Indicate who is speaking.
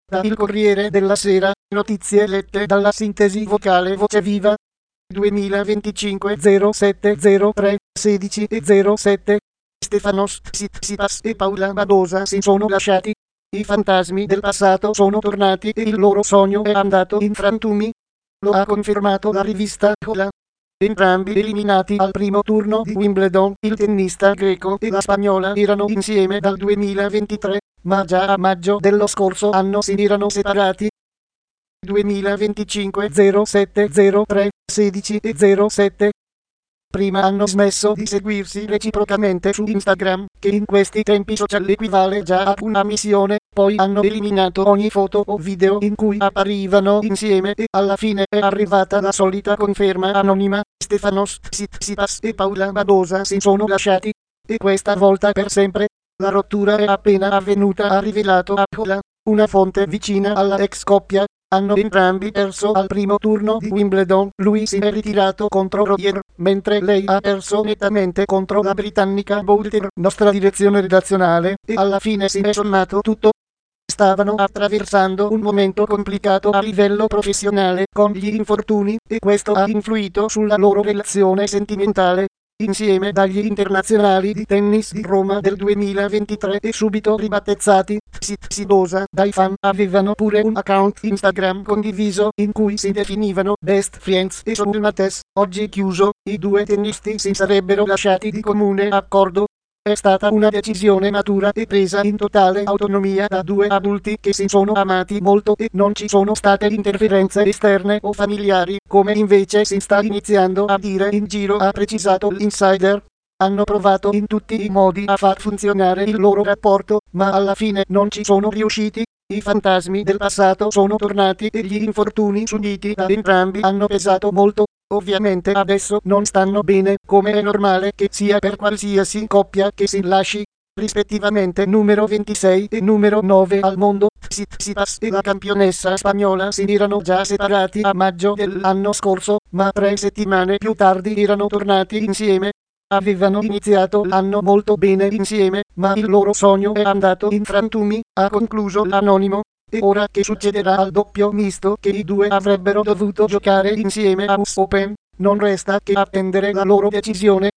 Speaker 1: Da Il Corriere della Sera, notizie lette dalla sintesi vocale Voce Viva. 2025 0703 16 e 07. Stefanos Tsitsipas e Paula Badosa si sono lasciati. I fantasmi del passato sono tornati e il loro sogno è andato in frantumi. Lo ha confermato la rivista Hola. Entrambi eliminati al primo turno di Wimbledon, il tennista greco e la spagnola erano insieme dal 2023, ma già a maggio dello scorso anno si erano separati. 2025 0703 16 e 07. Prima hanno smesso di seguirsi reciprocamente su Instagram, che in questi tempi social equivale già a una missione, poi hanno eliminato ogni foto o video in cui apparivano insieme e alla fine è arrivata la solita conferma anonima: Stefanos Tsitsipas e Paula Badosa si sono lasciati. E questa volta per sempre. La rottura è appena avvenuta, ha rivelato a Hola, una fonte vicina alla ex coppia. Hanno entrambi perso al primo turno di Wimbledon, lui si è ritirato contro Roger, mentre lei ha perso nettamente contro la britannica Boulter. Nostra direzione redazionale, e alla fine si è sommato tutto. Stavano attraversando un momento complicato a livello professionale con gli infortuni, e questo ha influito sulla loro relazione sentimentale. Insieme dagli internazionali di tennis di Roma del 2023 e subito ribattezzati Tsitsidosa dai fan, avevano pure un account Instagram condiviso in cui si definivano Best Friends e Soulmates, oggi chiuso. I due tennisti si sarebbero lasciati di comune accordo. È stata una decisione matura e presa in totale autonomia da due adulti che si sono amati molto e non ci sono state interferenze esterne o familiari, come invece si sta iniziando a dire in giro, ha precisato l'Insider. Hanno provato in tutti i modi a far funzionare il loro rapporto, ma alla fine non ci sono riusciti. I fantasmi del passato sono tornati e gli infortuni subiti da entrambi hanno pesato molto. Ovviamente adesso non stanno bene, come è normale che sia per qualsiasi coppia che si lasci. Rispettivamente numero 26 e numero 9 al mondo, Tsitsipas e la campionessa spagnola si erano già separati a maggio dell'anno scorso, ma 3 settimane più tardi erano tornati insieme. Avevano iniziato l'anno molto bene insieme, ma il loro sogno è andato in frantumi, ha concluso l'anonimo. E ora che succederà al doppio misto che i due avrebbero dovuto giocare insieme a US Open? Non resta che attendere la loro decisione.